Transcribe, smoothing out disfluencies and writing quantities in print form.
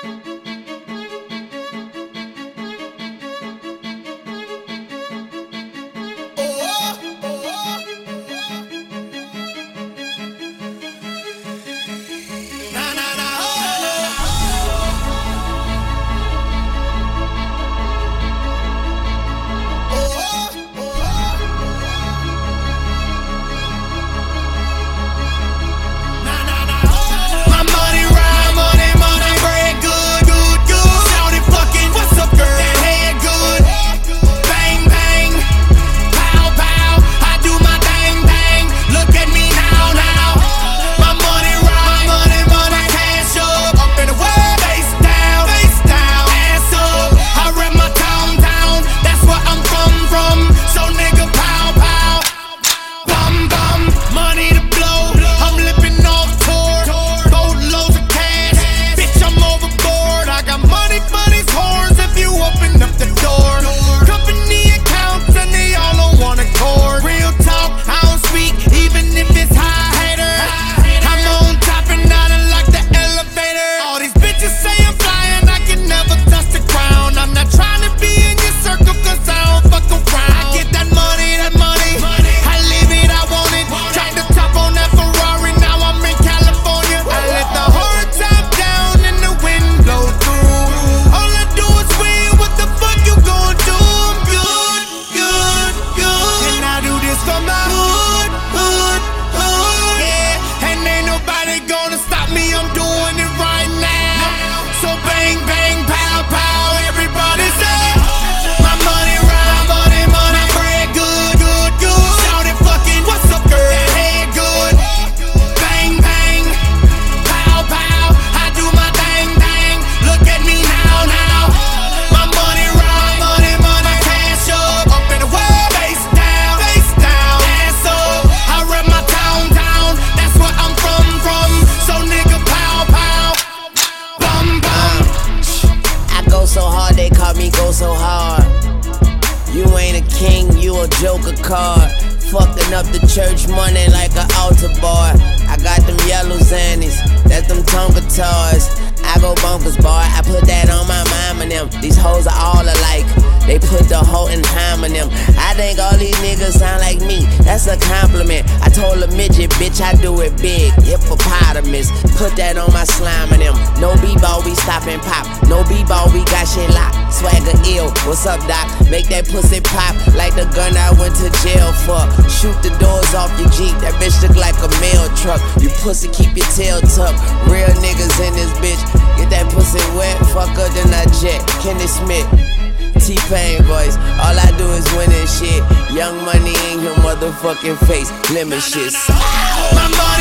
So hard. You ain't a king, you a joker card. Fucking up the church money like an altar boy. I got them yellow zannies, that's them Tonka toys. I go bonkers, boy, I put that on my mom and them. These hoes are all alike, they put the hoe in ham in them. I think all these niggas sound like me, that's a compliment. I told a midget, bitch, I do it big, hippopotamus. Put that on my slime and them. No b-ball, we stop and pop. No b-ball, we got shit locked. Swagger ill, what's up, doc? Make that pussy pop like the gun I went to jail for. Shoot the doors off your Jeep, that bitch look like a mail truck. You pussy, keep your tail tucked. Real niggas in this bitch, get that pussy wet, fuck her then I jet. Kenny Smith, T-Pain voice, all I do is win and shit. Young money in your motherfucking face, lemon shit. My money